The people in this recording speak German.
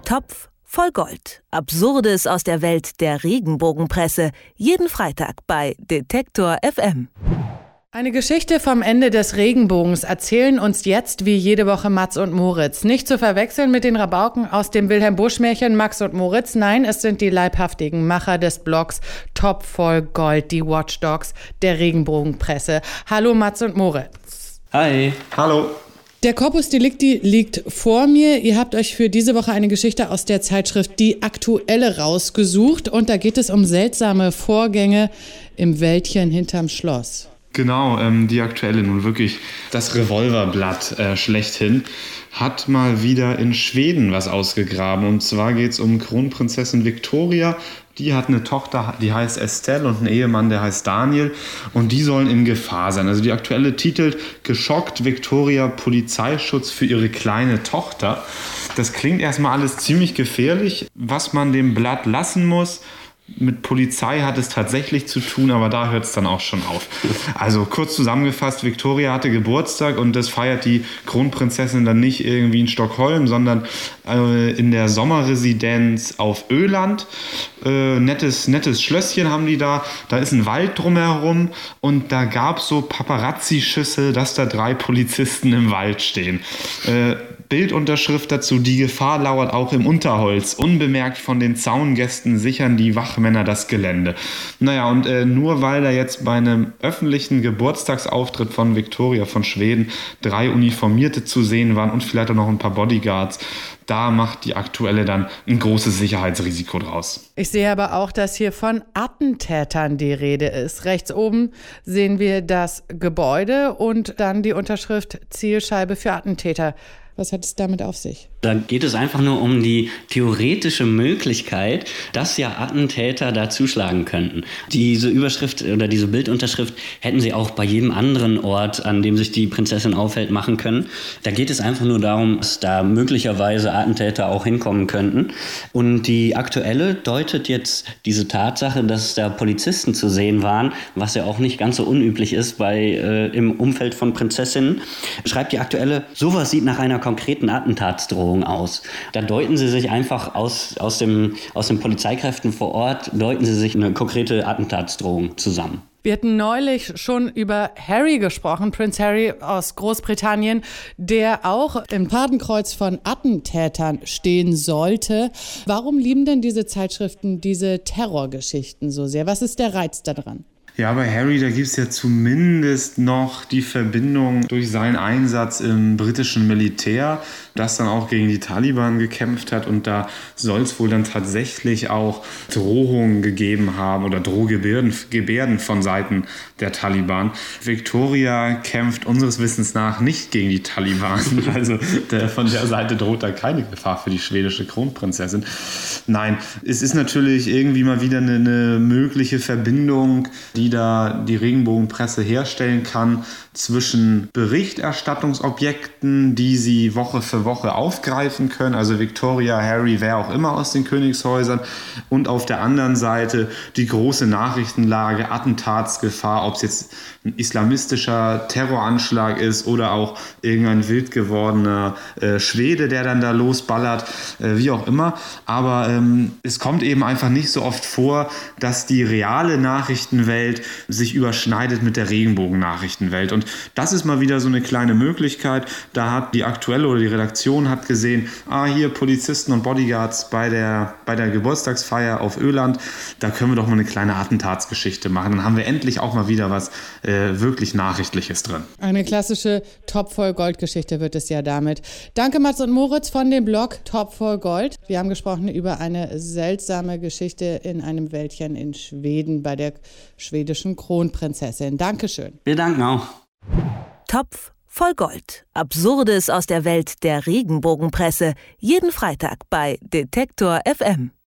Topf voll Gold. Absurdes aus der Welt der Regenbogenpresse. Jeden Freitag bei Detektor FM. Eine Geschichte vom Ende des Regenbogens erzählen uns jetzt wie jede Woche Mats und Moritz. Nicht zu verwechseln mit den Rabauken aus dem Wilhelm-Busch-Märchen Max und Moritz. Nein, es sind die leibhaftigen Macher des Blogs Topf voll Gold, die Watchdogs der Regenbogenpresse. Hallo Mats und Moritz. Hi. Hallo. Der Corpus Delicti liegt vor mir. Ihr habt euch für diese Woche eine Geschichte aus der Zeitschrift Die Aktuelle rausgesucht. Und da geht es um seltsame Vorgänge im Wäldchen hinterm Schloss. Genau, die Aktuelle, nun wirklich das Revolverblatt schlechthin, hat mal wieder in Schweden was ausgegraben. Und zwar geht es um Kronprinzessin Victoria. Die hat eine Tochter, die heißt Estelle, und einen Ehemann, der heißt Daniel. Und die sollen in Gefahr sein. Also die Aktuelle titelt "Geschockt, Victoria Polizeischutz für ihre kleine Tochter". Das klingt erstmal alles ziemlich gefährlich, was man dem Blatt lassen muss. Mit Polizei hat es tatsächlich zu tun, aber da hört es dann auch schon auf. Also kurz zusammengefasst, Victoria hatte Geburtstag und das feiert die Kronprinzessin dann nicht irgendwie in Stockholm, sondern in der Sommerresidenz auf Öland. Nettes Schlösschen haben die da. Da ist ein Wald drumherum und da gab es so Paparazzi-Schüsse, dass da 3 Polizisten im Wald stehen. Bildunterschrift dazu: Die Gefahr lauert auch im Unterholz. Unbemerkt von den Zaungästen sichern die Wachmänner das Gelände. Naja, und nur weil da jetzt bei einem öffentlichen Geburtstagsauftritt von Victoria von Schweden 3 Uniformierte zu sehen waren und vielleicht auch noch ein paar Bodyguards, da macht die Aktuelle dann ein großes Sicherheitsrisiko draus. Ich sehe aber auch, dass hier von Attentätern die Rede ist. Rechts oben sehen wir das Gebäude und dann die Unterschrift Zielscheibe für Attentäter. Was hat es damit auf sich? Da geht es einfach nur um die theoretische Möglichkeit, dass ja Attentäter da zuschlagen könnten. Diese Überschrift oder diese Bildunterschrift hätten sie auch bei jedem anderen Ort, an dem sich die Prinzessin aufhält, machen können. Da geht es einfach nur darum, dass da möglicherweise Attentäter auch hinkommen könnten. Und die Aktuelle deutet jetzt diese Tatsache, dass da Polizisten zu sehen waren, was ja auch nicht ganz so unüblich ist im Umfeld von Prinzessinnen. Schreibt die Aktuelle: Sowas sieht nach einer konkreten Attentatsdrohung aus. Da deuten sie sich einfach aus den Polizeikräften vor Ort, deuten sie sich eine konkrete Attentatsdrohung zusammen. Wir hatten neulich schon über Harry gesprochen, Prince Harry aus Großbritannien, der auch im Fadenkreuz von Attentätern stehen sollte. Warum lieben denn diese Zeitschriften diese Terrorgeschichten so sehr? Was ist der Reiz daran? Ja, bei Harry, da gibt es ja zumindest noch die Verbindung durch seinen Einsatz im britischen Militär, das dann auch gegen die Taliban gekämpft hat, und da soll es wohl dann tatsächlich auch Drohungen gegeben haben oder Drohgebärden von Seiten der Taliban. Victoria kämpft unseres Wissens nach nicht gegen die Taliban, also von der Seite droht da keine Gefahr für die schwedische Kronprinzessin. Nein, es ist natürlich irgendwie mal wieder eine mögliche Verbindung, die da die Regenbogenpresse herstellen kann zwischen Berichterstattungsobjekten, die sie Woche für Woche aufgreifen können, also Victoria, Harry, wer auch immer aus den Königshäusern, und auf der anderen Seite die große Nachrichtenlage, Attentatsgefahr, ob es jetzt ein islamistischer Terroranschlag ist oder auch irgendein wild gewordener Schwede, der dann da losballert, wie auch immer. Aber es kommt eben einfach nicht so oft vor, dass die reale Nachrichtenwelt sich überschneidet mit der Regenbogen-Nachrichtenwelt. Und das ist mal wieder so eine kleine Möglichkeit. Da hat die Aktuelle oder die Redaktion hat gesehen, hier Polizisten und Bodyguards bei der Geburtstagsfeier auf Öland, da können wir doch mal eine kleine Attentatsgeschichte machen. Dann haben wir endlich auch mal wieder was wirklich Nachrichtliches drin. Eine klassische Top-voll-Gold-Geschichte wird es ja damit. Danke Mats und Moritz von dem Blog Top voll Gold. Wir haben gesprochen über eine seltsame Geschichte in einem Wäldchen in Schweden bei der schwedischen Kronprinzessin. Dankeschön. Wir danken auch. Topf voll Gold. Absurdes aus der Welt der Regenbogenpresse. Jeden Freitag bei Detektor FM.